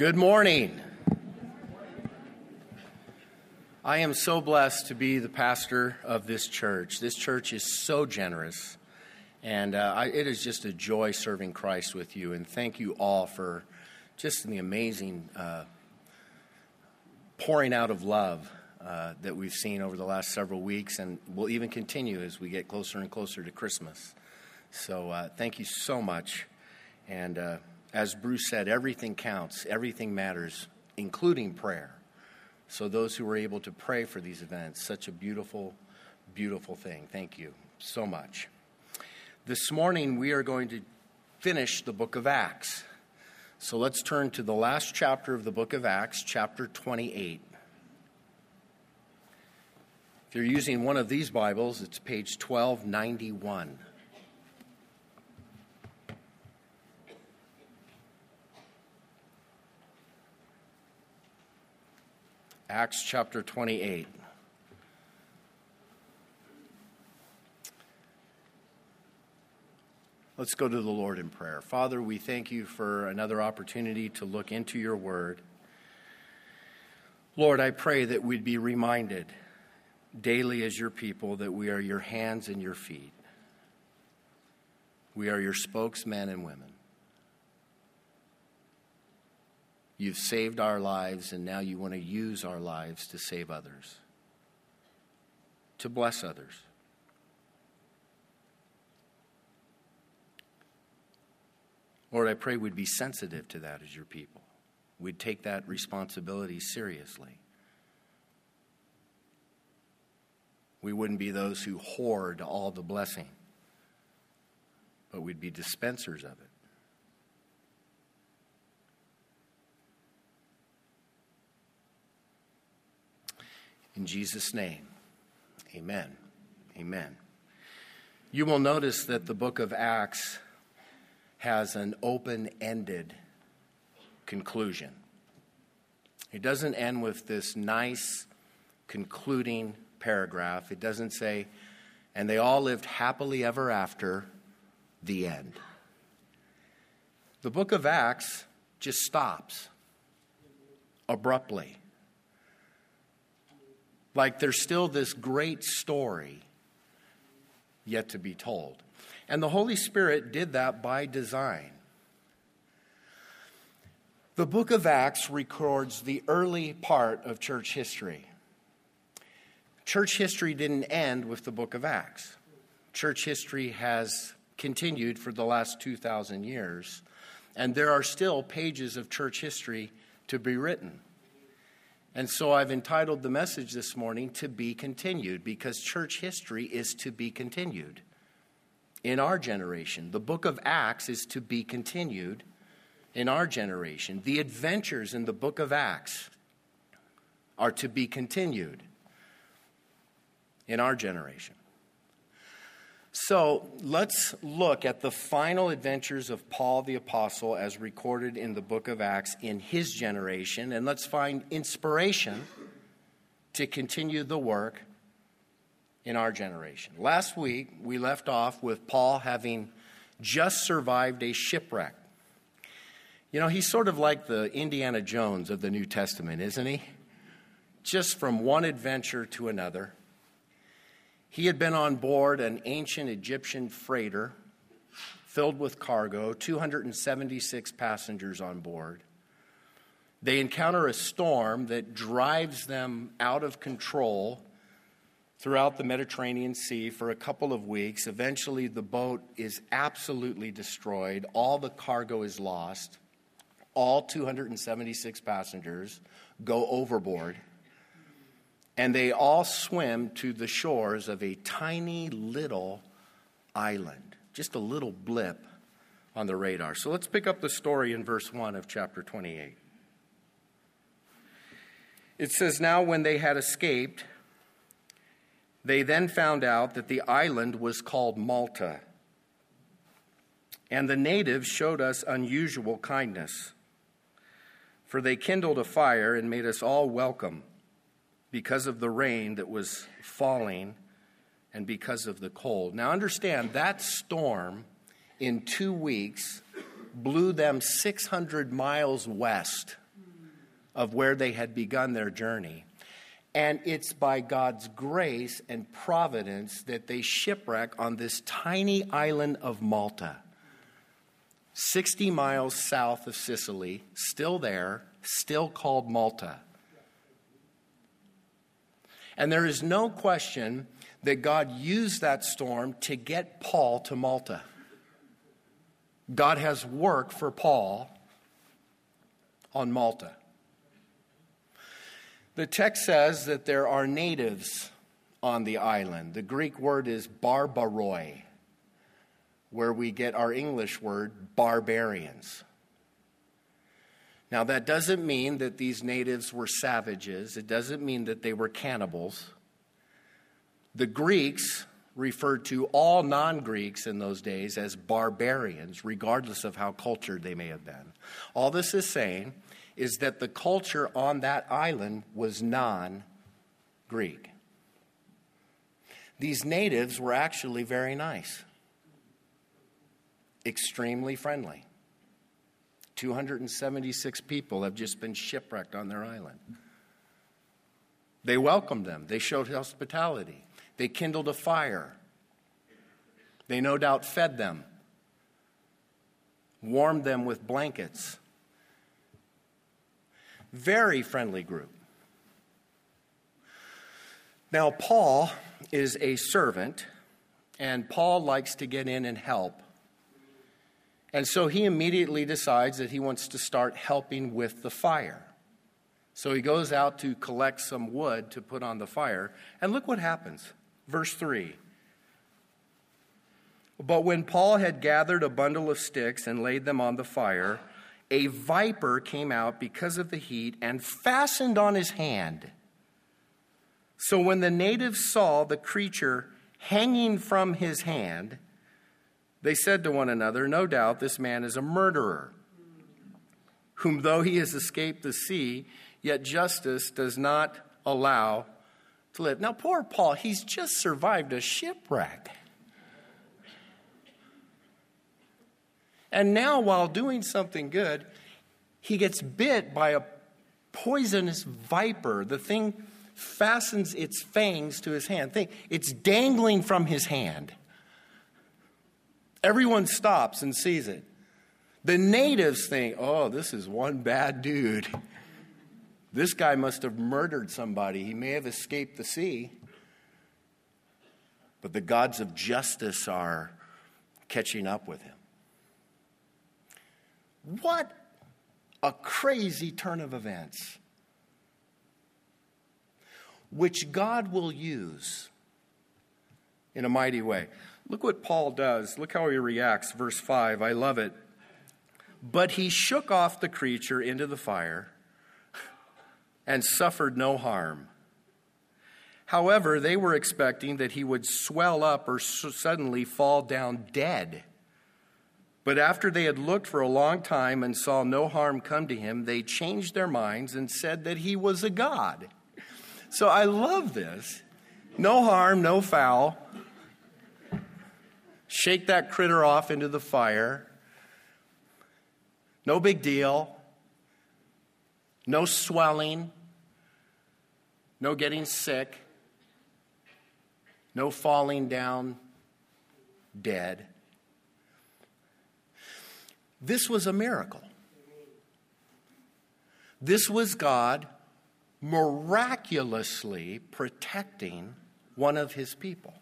Good morning. I am so blessed to be the pastor of this church. This church is so generous, and it is just a joy serving Christ with you. And thank you all for just the amazing pouring out of love that we've seen over the last several weeks, and will even continue as we get closer and closer to Christmas. So thank you so much. And as Bruce said, everything counts, everything matters, including prayer. So those who were able to pray for these events, such a beautiful, beautiful thing. Thank you so much. This morning we are going to finish the book of Acts. So let's turn to the last chapter of the book of Acts, chapter 28. If you're using one of these Bibles, it's page 1291. Acts chapter 28. Let's go to the Lord in prayer. Father, we thank you for another opportunity to look into your word. Lord, I pray that we'd be reminded daily as your people that we are your hands and your feet. We are your spokesmen and women. You've saved our lives, and now you want to use our lives to save others, to bless others. Lord, I pray we'd be sensitive to that as your people. We'd take that responsibility seriously. We wouldn't be those who hoard all the blessing, but we'd be dispensers of it. In Jesus' name, amen. Amen. You will notice that the book of Acts has an open-ended conclusion. It doesn't end with this nice concluding paragraph. It doesn't say, and they all lived happily ever after, the end. The book of Acts just stops abruptly. Like there's still this great story yet to be told. And the Holy Spirit did that by design. The book of Acts records the early part of church history. Church history didn't end with the book of Acts. Church history has continued for the last 2,000 years, and there are still pages of church history to be written. And so I've entitled the message this morning, To Be Continued, because church history is to be continued. In our generation, the book of Acts is to be continued in our generation. The adventures in the book of Acts are to be continued in our generation. So let's look at the final adventures of Paul the Apostle as recorded in the book of Acts in his generation, and let's find inspiration to continue the work in our generation. Last week, we left off with Paul having just survived a shipwreck. You know, he's sort of like the Indiana Jones of the New Testament, isn't he? Just from one adventure to another. He had been on board an ancient Egyptian freighter filled with cargo, 276 passengers on board. They encounter a storm that drives them out of control throughout the Mediterranean Sea for a couple of weeks. Eventually, the boat is absolutely destroyed. All the cargo is lost. All 276 passengers go overboard. And they all swim to the shores of a tiny little island, just a little blip on the radar. So let's pick up the story in verse 1 of chapter 28. It says, "Now when they had escaped, they then found out that the island was called Malta. And the natives showed us unusual kindness, for they kindled a fire and made us all welcome, because of the rain that was falling and because of the cold." Now understand, that storm in 2 weeks blew them 600 miles west of where they had begun their journey. And it's by God's grace and providence that they shipwreck on this tiny island of Malta, 60 miles south of Sicily, still there, still called Malta. And there is no question that God used that storm to get Paul to Malta. God has work for Paul on Malta. The text says that there are natives on the island. The Greek word is barbaroi, where we get our English word barbarians. Now, that doesn't mean that these natives were savages. It doesn't mean that they were cannibals. The Greeks referred to all non-Greeks in those days as barbarians, regardless of how cultured they may have been. All this is saying is that the culture on that island was non-Greek. These natives were actually very nice, extremely friendly. 276 people have just been shipwrecked on their island. They welcomed them. They showed hospitality. They kindled a fire. They no doubt fed them, warmed them with blankets. Very friendly group. Now, Paul is a servant, and Paul likes to get in and help. And so he immediately decides that he wants to start helping with the fire. So he goes out to collect some wood to put on the fire. And look what happens. Verse 3. But when Paul had gathered a bundle of sticks and laid them on the fire, a viper came out because of the heat and fastened on his hand. So when the natives saw the creature hanging from his hand, they said to one another, "No doubt this man is a murderer, whom though he has escaped the sea, yet justice does not allow to live." Now, poor Paul, he's just survived a shipwreck. And now, while doing something good, he gets bit by a poisonous viper. The thing fastens its fangs to his hand. It's dangling from his hand. Everyone stops and sees it. The natives think, "Oh, this is one bad dude. This guy must have murdered somebody. He may have escaped the sea." But the gods of justice are catching up with him. What a crazy turn of events, which God will use in a mighty way. Look what Paul does. Look how he reacts. Verse 5, I love it. But he shook off the creature into the fire and suffered no harm. However, they were expecting that he would swell up or suddenly fall down dead. But after they had looked for a long time and saw no harm come to him, they changed their minds and said that he was a god. So I love this. No harm, no foul. Shake that critter off into the fire. No big deal. No swelling. No getting sick. No falling down dead. This was a miracle. This was God miraculously protecting one of his people.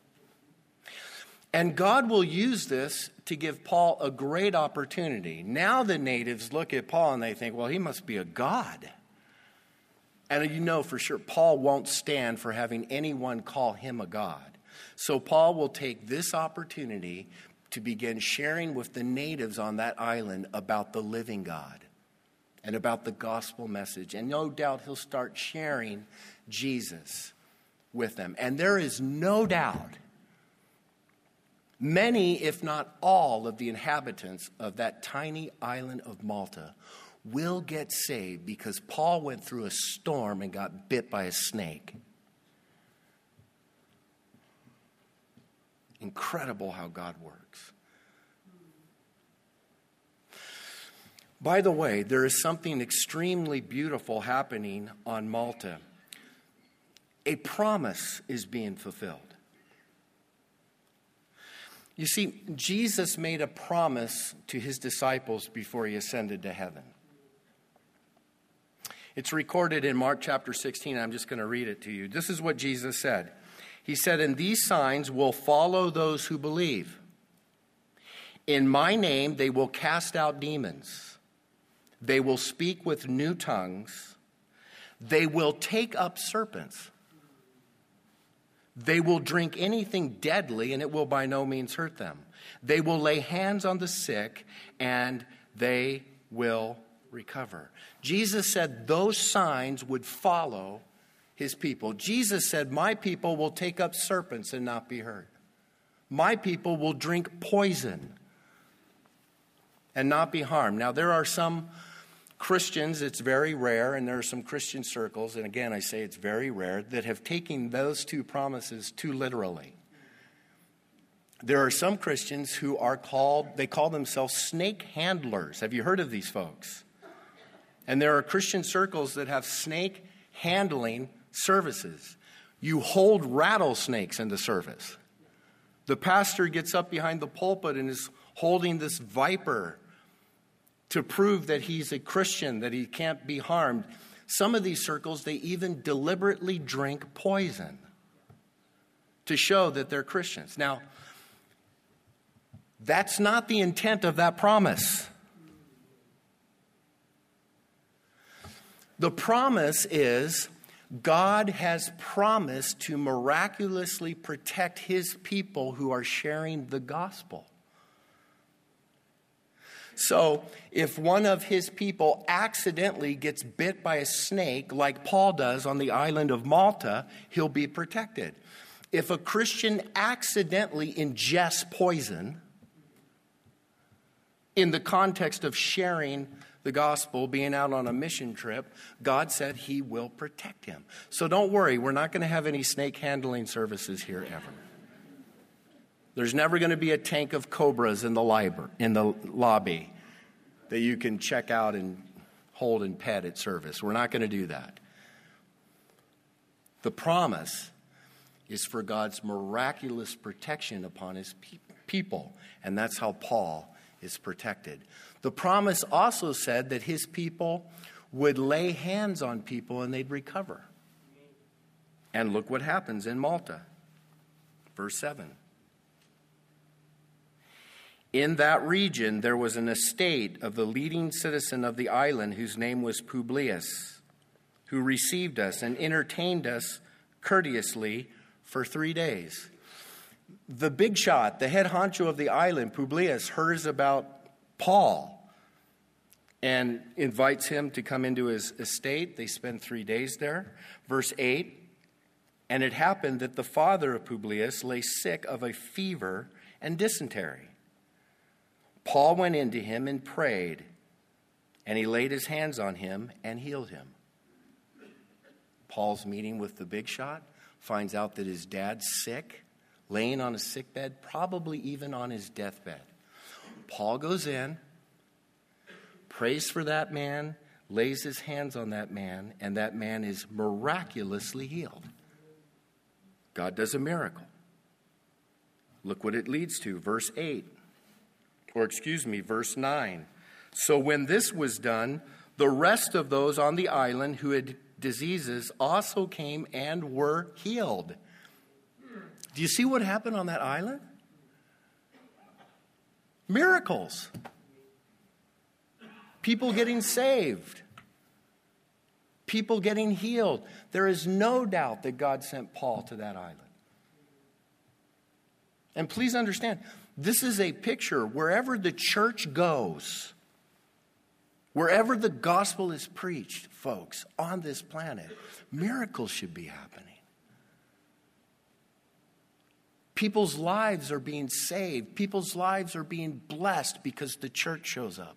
And God will use this to give Paul a great opportunity. Now the natives look at Paul and they think, well, he must be a god. And you know for sure Paul won't stand for having anyone call him a god. So Paul will take this opportunity to begin sharing with the natives on that island about the living God and about the gospel message. And no doubt he'll start sharing Jesus with them. And there is no doubt many, if not all, of the inhabitants of that tiny island of Malta will get saved because Paul went through a storm and got bit by a snake. Incredible how God works. By the way, there is something extremely beautiful happening on Malta. A promise is being fulfilled. You see, Jesus made a promise to his disciples before he ascended to heaven. It's recorded in Mark chapter 16. I'm just going to read it to you. This is what Jesus said. He said, "And these signs will follow those who believe. In my name they will cast out demons. They will speak with new tongues. They will take up serpents. They will drink anything deadly, and it will by no means hurt them. They will lay hands on the sick, and they will recover." Jesus said those signs would follow his people. Jesus said, "My people will take up serpents and not be hurt. My people will drink poison and not be harmed." Now, there are some Christians, it's very rare, and there are some Christian circles, and again, I say it's very rare, that have taken those two promises too literally. There are some Christians who they call themselves snake handlers. Have you heard of these folks? And there are Christian circles that have snake handling services. You hold rattlesnakes in the service. The pastor gets up behind the pulpit and is holding this viper to prove that he's a Christian, that he can't be harmed. Some of these circles, they even deliberately drink poison to show that they're Christians. Now, that's not the intent of that promise. The promise is God has promised to miraculously protect his people who are sharing the gospel. So if one of his people accidentally gets bit by a snake, like Paul does on the island of Malta, he'll be protected. If a Christian accidentally ingests poison in the context of sharing the gospel, being out on a mission trip, God said he will protect him. So don't worry, we're not going to have any snake handling services here ever. There's never going to be a tank of cobras in the lobby that you can check out and hold and pet at service. We're not going to do that. The promise is for God's miraculous protection upon his people, and that's how Paul is protected. The promise also said that his people would lay hands on people and they'd recover. And look what happens in Malta. Verse 7. "In that region there was an estate of the leading citizen of the island whose name was Publius, who received us and entertained us courteously for 3 days." The big shot, the head honcho of the island, Publius, hears about Paul and invites him to come into his estate. They spend 3 days there. Verse 8, "And it happened that the father of Publius lay sick of a fever and dysentery. Paul went in to him and prayed, and he laid his hands on him and healed him." Paul's meeting with the big shot, finds out that his dad's sick, laying on a sick bed, probably even on his deathbed. Paul goes in, prays for that man, lays his hands on that man, and that man is miraculously healed. God does a miracle. Look what it leads to, verse 9. "So when this was done, the rest of those on the island who had diseases also came and were healed." Do you see what happened on that island? Miracles. People getting saved. People getting healed. There is no doubt that God sent Paul to that island. And please understand, this is a picture. Wherever the church goes, wherever the gospel is preached, folks, on this planet, miracles should be happening. People's lives are being saved. People's lives are being blessed because the church shows up.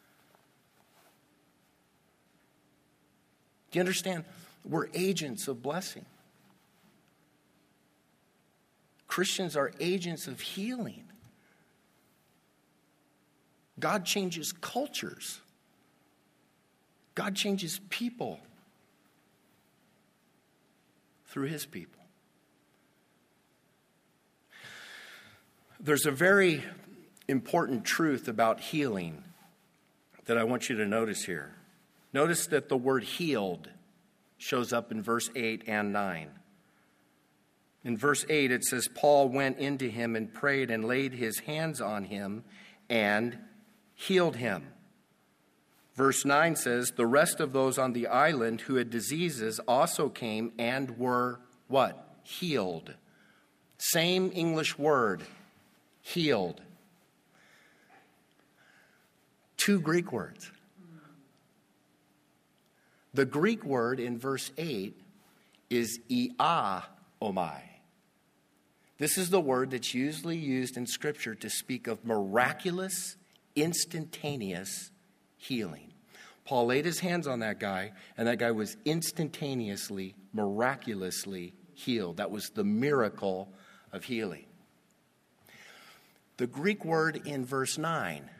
Do you understand? We're agents of blessing. Christians are agents of healing. God changes cultures God changes people through his people. There's a very important truth about healing that I want you to notice here. Notice that the word healed shows up in verse 8 and 9. In verse 8, it says, Paul went into him and prayed and laid his hands on him and healed him. Verse 9 says, the rest of those on the island who had diseases also came and were what? Healed. Same English word, healed. Two Greek words. The Greek word in verse 8 is iaomai. This is the word that's usually used in Scripture to speak of miraculous, instantaneous healing. Paul laid his hands on that guy, and that guy was instantaneously, miraculously healed. That was the miracle of healing. The Greek word in verse 9,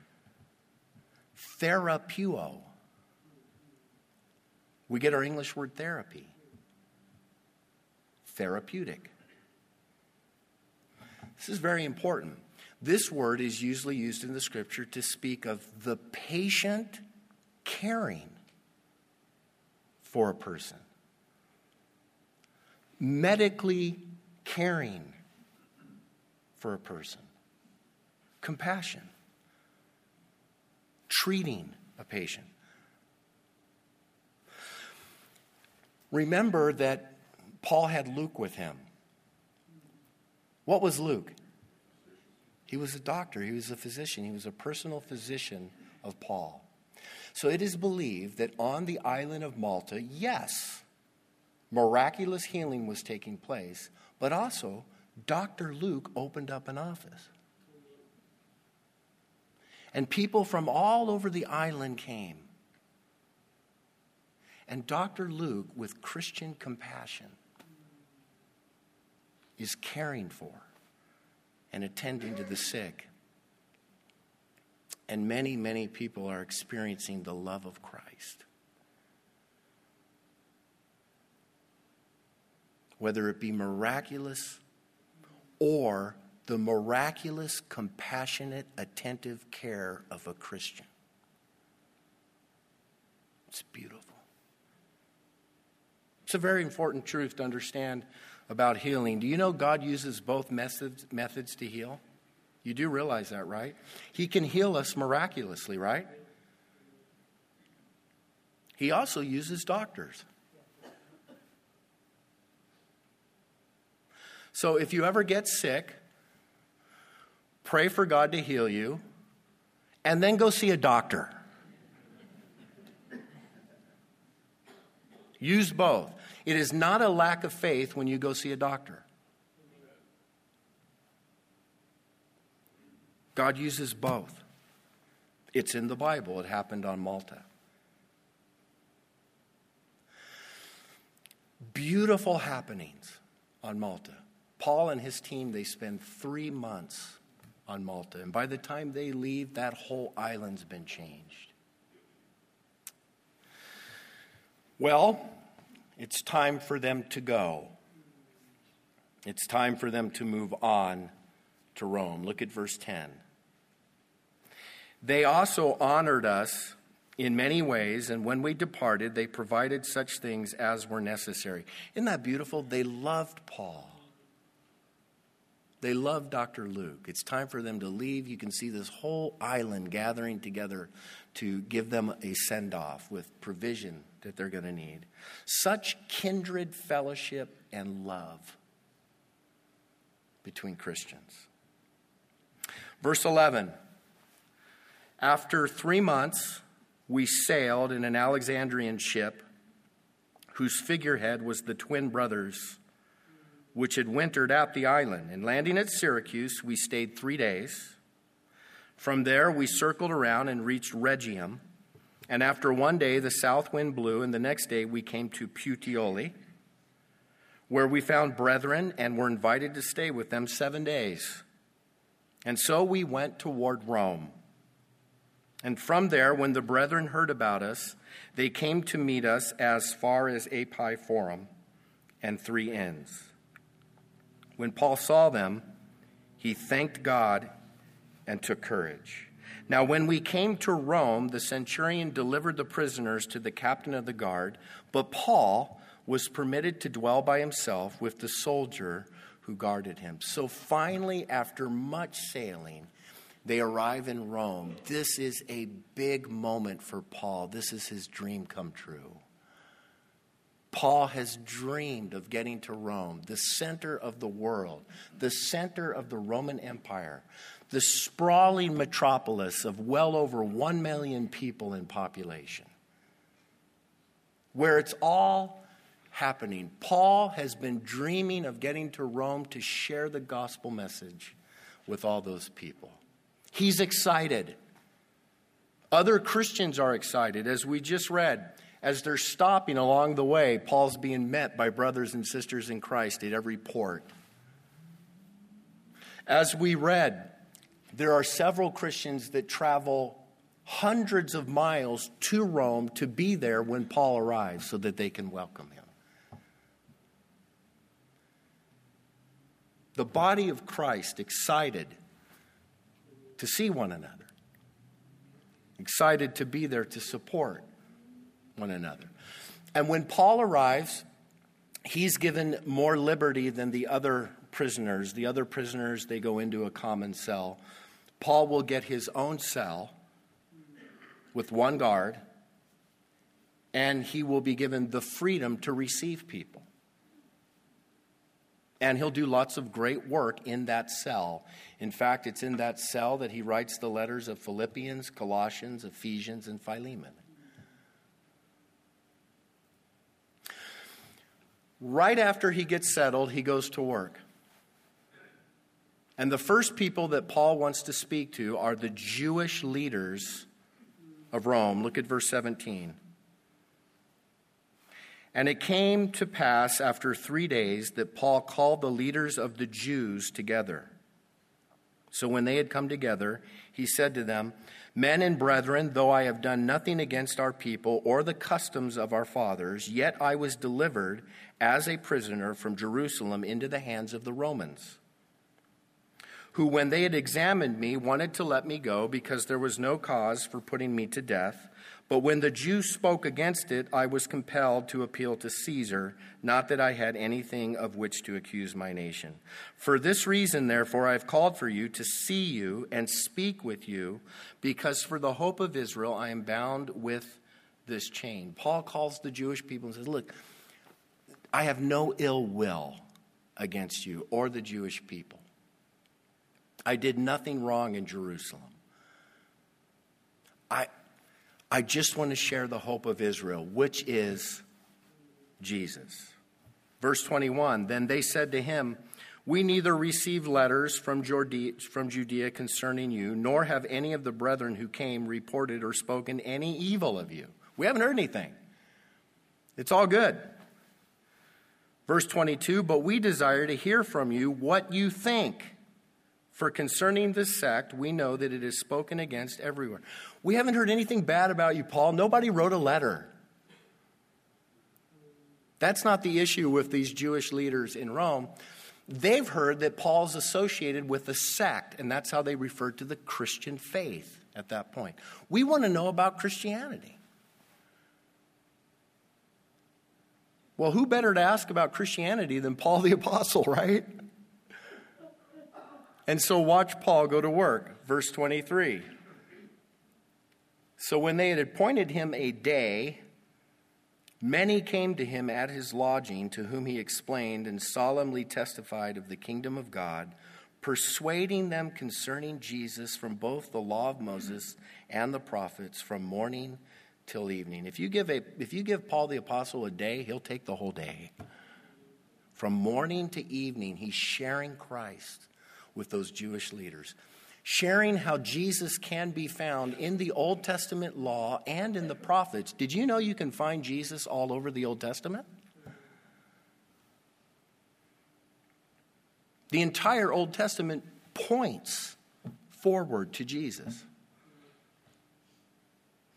therapeuo. We get our English word therapy. Therapeutic. This is very important. This word is usually used in the Scripture to speak of the patient caring for a person. Medically caring for a person. Compassion. Treating a patient. Remember that Paul had Luke with him. What was Luke? He was a doctor. He was a physician. He was a personal physician of Paul. So it is believed that on the island of Malta, yes, miraculous healing was taking place, but also Dr. Luke opened up an office. And people from all over the island came. And Dr. Luke, with Christian compassion, is caring for and attending to the sick. And many, many people are experiencing the love of Christ. Whether it be miraculous or the miraculous, compassionate, attentive care of a Christian. It's beautiful. It's a very important truth to understand about healing. Do you know God uses both methods to heal? You do realize that, right? He can heal us miraculously, right? He also uses doctors. So if you ever get sick, pray for God to heal you, and then go see a doctor. Use both. It is not a lack of faith when you go see a doctor. God uses both. It's in the Bible. It happened on Malta. Beautiful happenings on Malta. Paul and his team, they spend 3 months on Malta. And by the time they leave, that whole island's been changed. Well, it's time for them to go. It's time for them to move on to Rome. Look at verse 10. They also honored us in many ways, and when we departed, they provided such things as were necessary. Isn't that beautiful? They loved Paul. They loved Dr. Luke. It's time for them to leave. You can see this whole island gathering together to give them a send-off with provision that they're going to need. Such kindred fellowship and love between Christians. Verse 11. After 3 months, we sailed in an Alexandrian ship whose figurehead was the twin brothers, which had wintered at the island. And landing at Syracuse, we stayed 3 days. From there, we circled around and reached Rhegium. And after 1 day, the south wind blew, and the next day we came to Puteoli, where we found brethren and were invited to stay with them 7 days. And so we went toward Rome. And from there, when the brethren heard about us, they came to meet us as far as Appii Forum and 3 Inns. When Paul saw them, he thanked God and took courage. Now, when we came to Rome, the centurion delivered the prisoners to the captain of the guard, but Paul was permitted to dwell by himself with the soldier who guarded him. So finally, after much sailing, they arrive in Rome. This is a big moment for Paul. This is his dream come true. Paul has dreamed of getting to Rome, the center of the world, the center of the Roman Empire, the sprawling metropolis of well over 1 million people in population, where it's all happening. Paul has been dreaming of getting to Rome to share the gospel message with all those people. He's excited. Other Christians are excited. As we just read, as they're stopping along the way, Paul's being met by brothers and sisters in Christ at every port. As we read, there are several Christians that travel hundreds of miles to Rome to be there when Paul arrives so that they can welcome him. The body of Christ excited to see one another, excited to be there to support one another. And when Paul arrives, he's given more liberty than the other prisoners. The other prisoners, they go into a common cell. Paul will get his own cell with one guard, and he will be given the freedom to receive people. And he'll do lots of great work in that cell. In fact, it's in that cell that he writes the letters of Philippians, Colossians, Ephesians, and Philemon. Right after he gets settled, he goes to work. And the first people that Paul wants to speak to are the Jewish leaders of Rome. Look at verse 17. And it came to pass after 3 days that Paul called the leaders of the Jews together. So when they had come together, he said to them, Men and brethren, though I have done nothing against our people or the customs of our fathers, yet I was delivered as a prisoner from Jerusalem into the hands of the Romans, who, when they had examined me, wanted to let me go because there was no cause for putting me to death. But when the Jews spoke against it, I was compelled to appeal to Caesar, not that I had anything of which to accuse my nation. For this reason, therefore, I have called for you to see you and speak with you, because for the hope of Israel I am bound with this chain. Paul calls the Jewish people and says, look, I have no ill will against you or the Jewish people. I did nothing wrong in Jerusalem. I just want to share the hope of Israel, which is Jesus. Verse 21, Then they said to him, We neither received letters from Judea concerning you, nor have any of the brethren who came reported or spoken any evil of you. We haven't heard anything. It's all good. Verse 22, But we desire to hear from you what you think. For concerning this sect, we know that it is spoken against everywhere. We haven't heard anything bad about you, Paul. Nobody wrote a letter. That's not the issue with these Jewish leaders in Rome. They've heard that Paul's associated with a sect, and that's how they referred to the Christian faith at that point. We want to know about Christianity. Well, who better to ask about Christianity than Paul the Apostle, right? And so watch Paul go to work. Verse 23. So when they had appointed him a day, many came to him at his lodging, to whom he explained and solemnly testified of the kingdom of God, persuading them concerning Jesus from both the law of Moses and the prophets, from morning till evening. If you give Paul the Apostle a day, he'll take the whole day. From morning to evening, he's sharing Christ with those Jewish leaders, sharing how Jesus can be found in the Old Testament law and in the prophets. Did you know you can find Jesus all over the Old Testament? The entire Old Testament points forward to Jesus.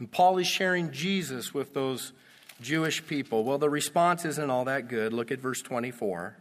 And Paul is sharing Jesus with those Jewish people. Well, the response isn't all that good. Look at verse 24.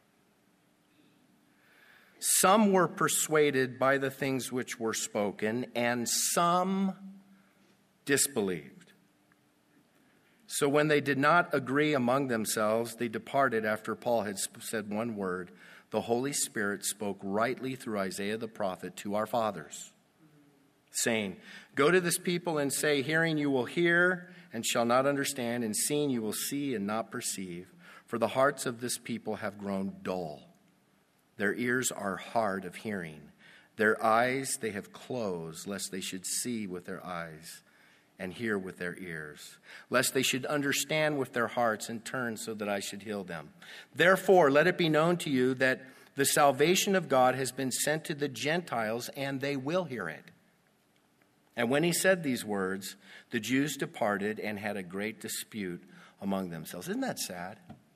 Some were persuaded by the things which were spoken, and some disbelieved. So when they did not agree among themselves, they departed after Paul had said one word. The Holy Spirit spoke rightly through Isaiah the prophet to our fathers, saying, Go to this people and say, hearing you will hear and shall not understand, and seeing you will see and not perceive. For the hearts of this people have grown dull. Their ears are hard of hearing. Their eyes they have closed, lest they should see with their eyes and hear with their ears, lest they should understand with their hearts and turn so that I should heal them. Therefore, let it be known to you that the salvation of God has been sent to the Gentiles, and they will hear it. And when he said these words, the Jews departed and had a great dispute among themselves. Isn't that sad?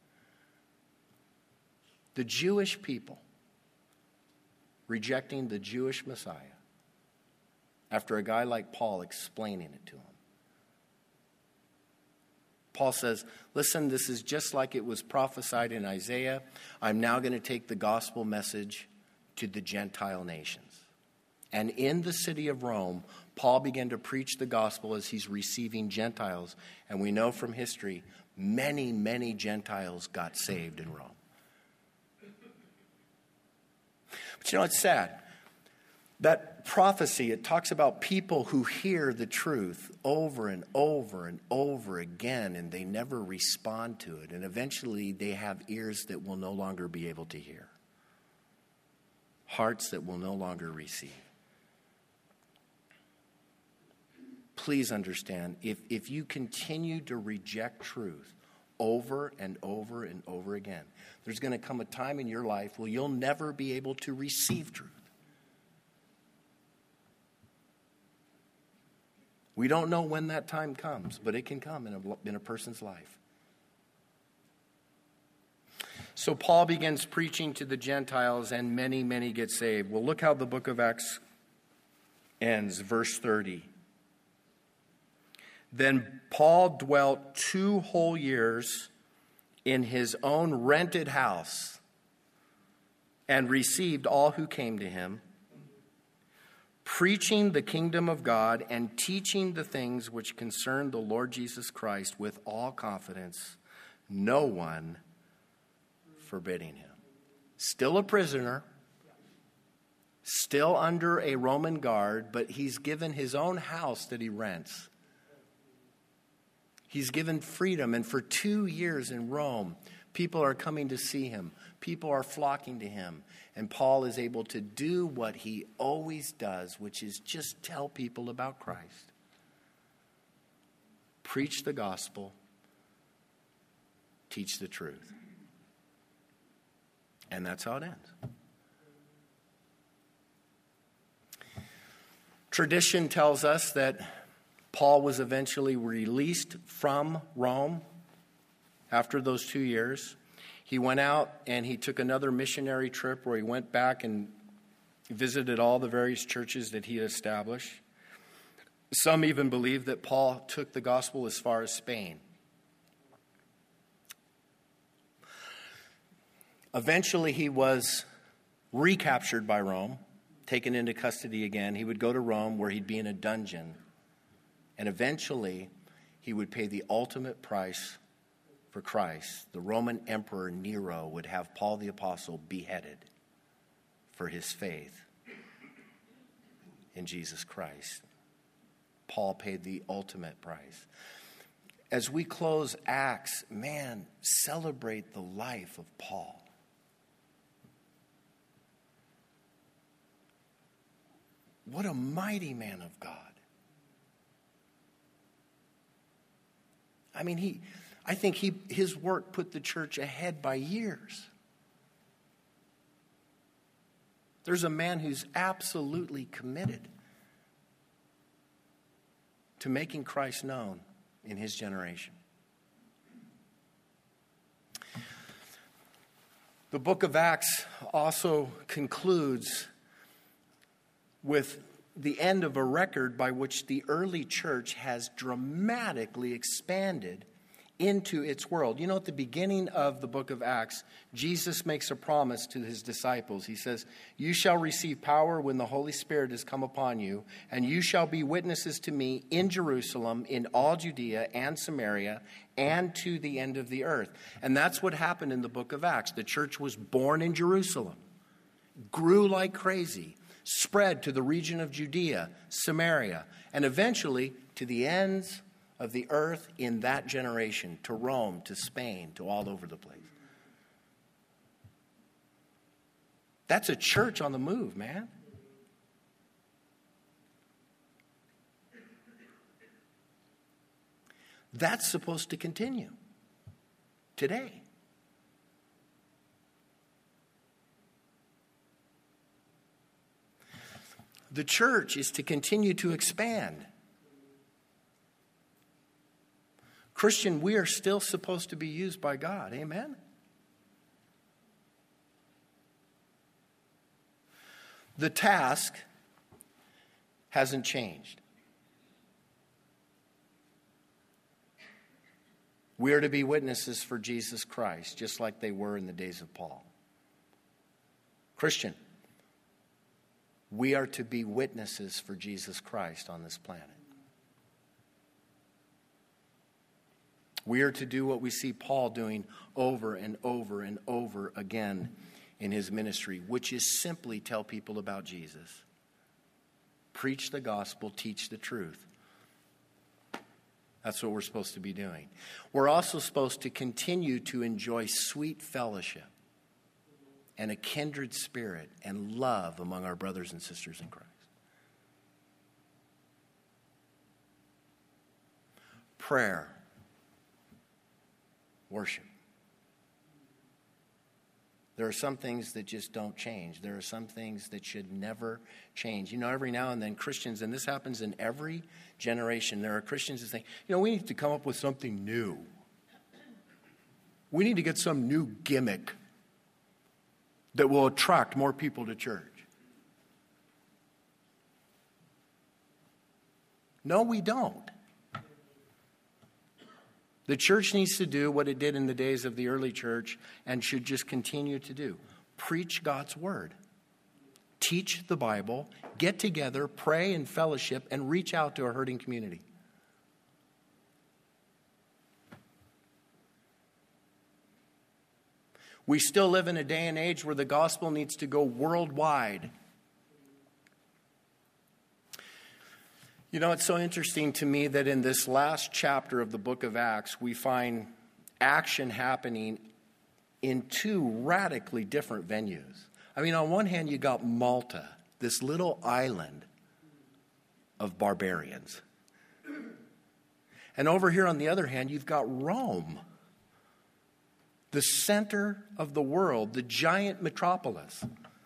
The Jewish people rejecting the Jewish Messiah after a guy like Paul explaining it to them. Paul says, listen, this is just like it was prophesied in Isaiah. I'm now going to take the gospel message to the Gentile nations. And in the city of Rome, Paul began to preach the gospel as he's receiving Gentiles. And we know from history, many, many Gentiles got saved in Rome. But you know, it's sad. That prophecy, it talks about people who hear the truth over and over and over again, and they never respond to it. And eventually they have ears that will no longer be able to hear, hearts that will no longer receive. Please understand, if you continue to reject truth over and over and over again, there's going to come a time in your life where you'll never be able to receive truth. We don't know when that time comes, but it can come in a person's life. So Paul begins preaching to the Gentiles, and many, many get saved. Well, look how the book of Acts ends, verse 30. Then Paul dwelt 2 whole years in his own rented house and received all who came to him, preaching the kingdom of God and teaching the things which concern the Lord Jesus Christ with all confidence, no one forbidding him. Still a prisoner, still under a Roman guard, but he's given his own house that he rents. He's given freedom, and for 2 years in Rome, people are coming to see him. People are flocking to him. And Paul is able to do what he always does, which is just tell people about Christ. Preach the gospel. Teach the truth. And that's how it ends. Tradition tells us that Paul was eventually released from Rome after those 2 years. He went out and he took another missionary trip where he went back and visited all the various churches that he had established. Some even believe that Paul took the gospel as far as Spain. Eventually he was recaptured by Rome, taken into custody again. He would go to Rome where he'd be in a dungeon. And eventually, he would pay the ultimate price for Christ. The Roman Emperor Nero would have Paul the Apostle beheaded for his faith in Jesus Christ. Paul paid the ultimate price. As we close Acts, man, celebrate the life of Paul. What a mighty man of God. I mean, I think his work put the church ahead by years. There's a man who's absolutely committed to making Christ known in his generation. The book of Acts also concludes with the end of a record by which the early church has dramatically expanded into its world. You know, at the beginning of the book of Acts, Jesus makes a promise to his disciples. He says, "You shall receive power when the Holy Spirit has come upon you, and you shall be witnesses to me in Jerusalem, in all Judea and Samaria, and to the end of the earth." And that's what happened in the book of Acts. The church was born in Jerusalem, grew like crazy, spread to the region of Judea, Samaria, and eventually to the ends of the earth in that generation, to Rome, to Spain, to all over the place. That's a church on the move, man. That's supposed to continue today. The church is to continue to expand. Christian, we are still supposed to be used by God. Amen? The task hasn't changed. We are to be witnesses for Jesus Christ, just like they were in the days of Paul. Christian, we are to be witnesses for Jesus Christ on this planet. We are to do what we see Paul doing over and over and over again in his ministry, which is simply tell people about Jesus. Preach the gospel, teach the truth. That's what we're supposed to be doing. We're also supposed to continue to enjoy sweet fellowship and a kindred spirit and love among our brothers and sisters in Christ. Prayer. Worship. There are some things that just don't change. There are some things that should never change. You know, every now and then Christians, and this happens in every generation, there are Christians that think, you know, we need to come up with something new. We need to get some new gimmick that will attract more people to church. No, we don't. The church needs to do what it did in the days of the early church and should just continue to do. Preach God's word. Teach the Bible. Get together, pray and fellowship, and reach out to a hurting community. We still live in a day and age where the gospel needs to go worldwide. You know, it's so interesting to me that in this last chapter of the book of Acts, we find action happening in two radically different venues. I mean, on one hand, you got Malta, this little island of barbarians. And over here on the other hand, you've got Rome, the center of the world, the giant metropolis.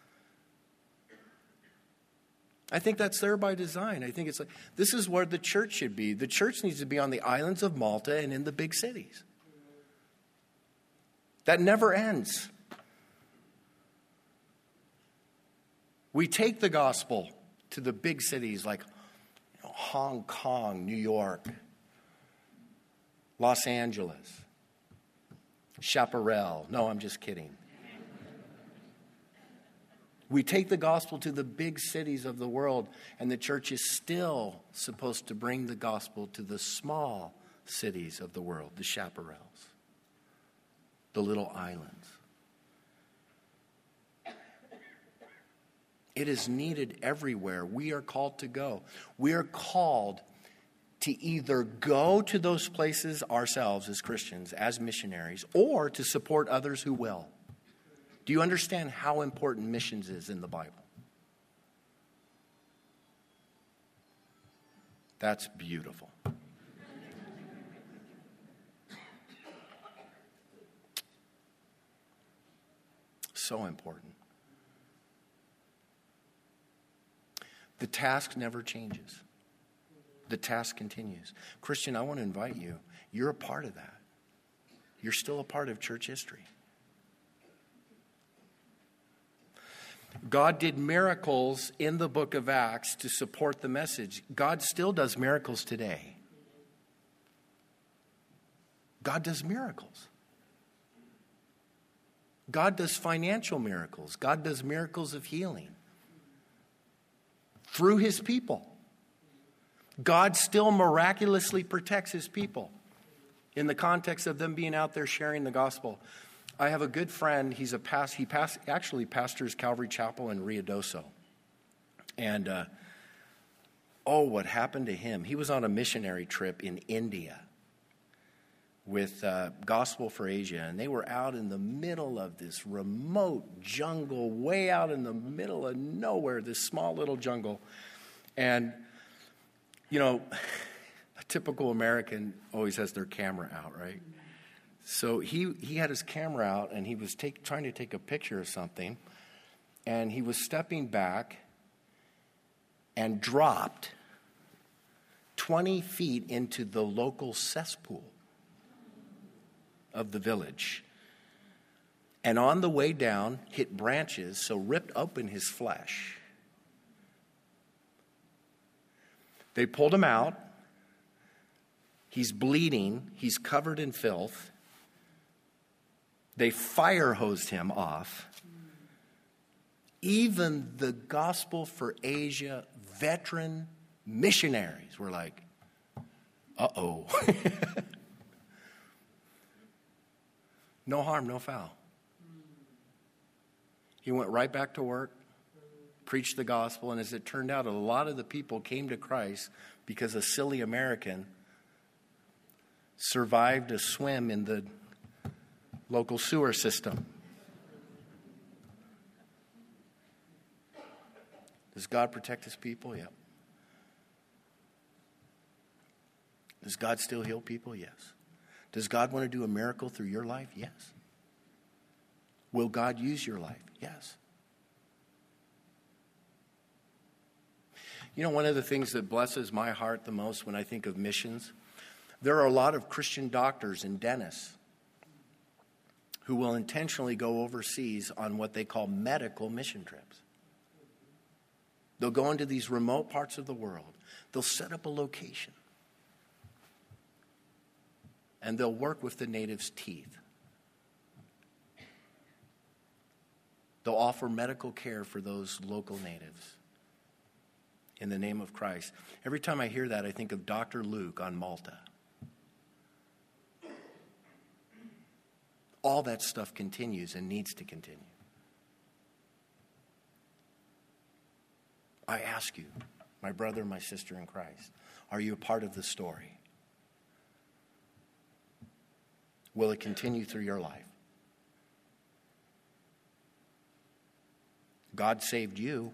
I think that's there by design. I think it's like, this is where the church should be. The church needs to be on the islands of Malta and in the big cities. That never ends. We take the gospel to the big cities like Hong Kong, New York, Los Angeles, Chaparral. No, I'm just kidding. We take the gospel to the big cities of the world, and the church is still supposed to bring the gospel to the small cities of the world, the chaparrals, the little islands. It is needed everywhere. We are called to go. We are called to either go to those places ourselves as Christians, as missionaries, or to support others who will. Do you understand how important missions is in the Bible? That's beautiful. So important. The task never changes. The task continues. Christian, I want to invite you. You're a part of that. You're still a part of church history. God did miracles in the book of Acts to support the message. God still does miracles today. God does miracles. God does financial miracles. God does miracles of healing through his people. God still miraculously protects his people in the context of them being out there sharing the gospel. I have a good friend. He actually pastors Calvary Chapel in Ruidoso. And what happened to him? He was on a missionary trip in India with Gospel for Asia, and they were out in the middle of this remote jungle, way out in the middle of nowhere, this small little jungle. And, you know, a typical American always has their camera out, right? So he had his camera out, and he was trying to take a picture of something, and he was stepping back and dropped 20 feet into the local cesspool of the village. And on the way down, hit branches, so ripped open his flesh. They pulled him out. He's bleeding. He's covered in filth. They fire hosed him off. Even the Gospel for Asia veteran missionaries were like, uh-oh. No harm, no foul. He went right back to work, preached the gospel, and as it turned out, a lot of the people came to Christ because a silly American survived a swim in the local sewer system. Does God protect his people? Yeah. Does God still heal people? Yes. Does God want to do a miracle through your life? Yes. Will God use your life? Yes. You know, one of the things that blesses my heart the most when I think of missions, there are a lot of Christian doctors and dentists who will intentionally go overseas on what they call medical mission trips. They'll go into these remote parts of the world. They'll set up a location. And they'll work with the natives' teeth. They'll offer medical care for those local natives in the name of Christ. Every time I hear that, I think of Dr. Luke on Malta. All that stuff continues and needs to continue. I ask you, my brother, my sister in Christ, are you a part of the story? Will it continue through your life? God saved you.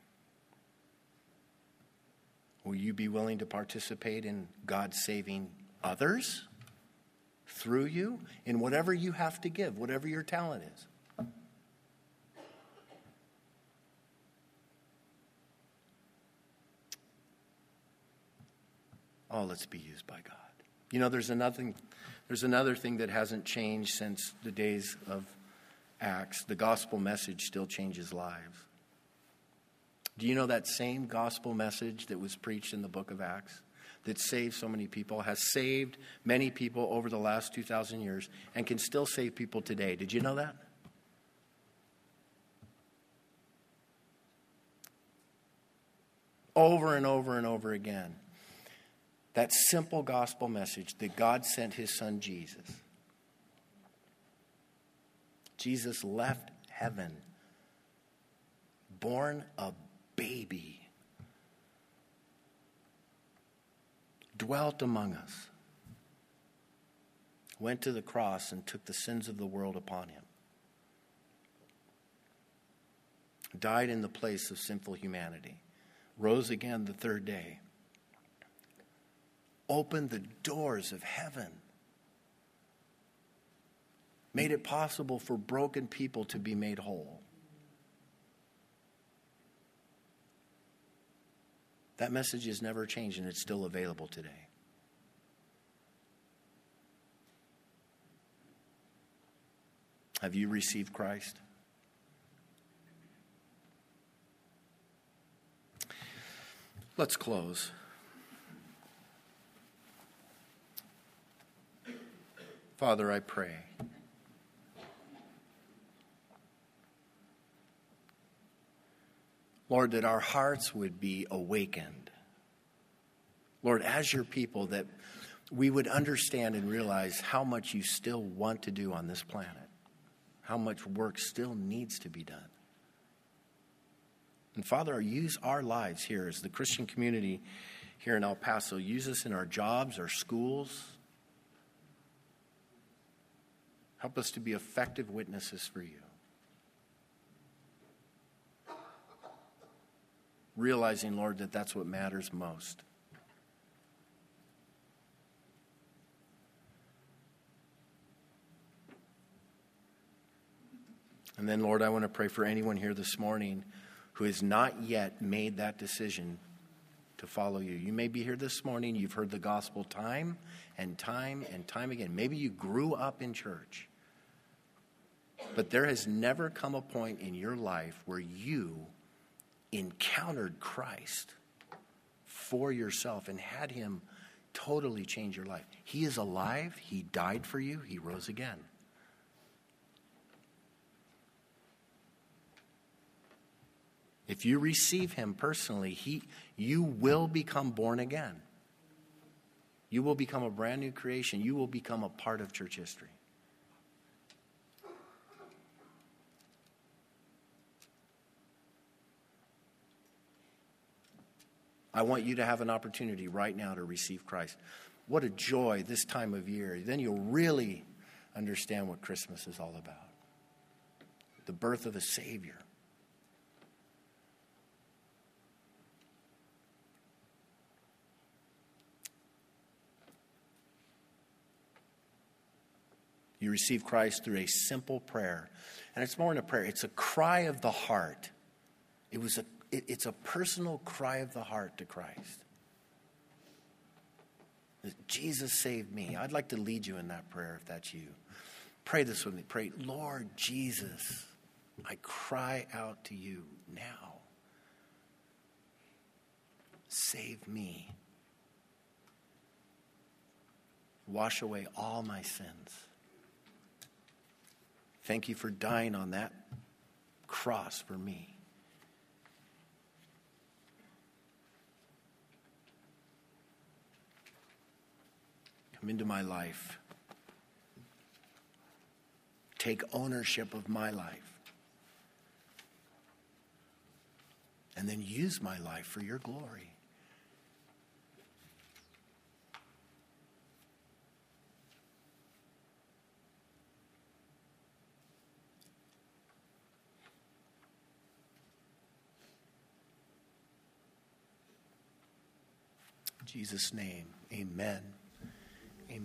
Will you be willing to participate in God saving others through you in whatever you have to give, whatever your talent is? Oh, let's be used by God. You know, there's another thing that hasn't changed since the days of Acts. The gospel message still changes lives. Do you know that same gospel message that was preached in the book of Acts that saved so many people, has saved many people over the last 2,000 years, and can still save people today? Did you know that? Over and over and over again. That simple gospel message that God sent his son Jesus. Jesus left heaven, born a baby, dwelt among us, went to the cross and took the sins of the world upon him, died in the place of sinful humanity, rose again the third day, opened the doors of heaven, made it possible for broken people to be made whole. That message has never changed, and it's still available today. Have you received Christ? Let's close. Father, I pray. Lord, that our hearts would be awakened. Lord, as your people, that we would understand and realize how much you still want to do on this planet, how much work still needs to be done. And Father, use our lives here as the Christian community here in El Paso. Use us in our jobs, our schools. Help us to be effective witnesses for you. Realizing, Lord, that that's what matters most. And then, Lord, I want to pray for anyone here this morning who has not yet made that decision to follow you. You may be here this morning, you've heard the gospel time and time and time again. Maybe you grew up in church, but there has never come a point in your life where you encountered Christ for yourself and had him totally change your life. He is alive. He died for you. He rose again. If you receive him personally, you will become born again. You will become a brand new creation. You will become a part of church history. I want you to have an opportunity right now to receive Christ. What a joy this time of year. Then you'll really understand what Christmas is all about. The birth of a Savior. You receive Christ through a simple prayer. And it's more than a prayer. It's a cry of the heart. It's a personal cry of the heart to Christ. Jesus saved me. I'd like to lead you in that prayer if that's you. Pray this with me. Pray, Lord Jesus, I cry out to you now. Save me. Wash away all my sins. Thank you for dying on that cross for me. Come into my life. Take ownership of my life. And then use my life for your glory. In Jesus' name, amen.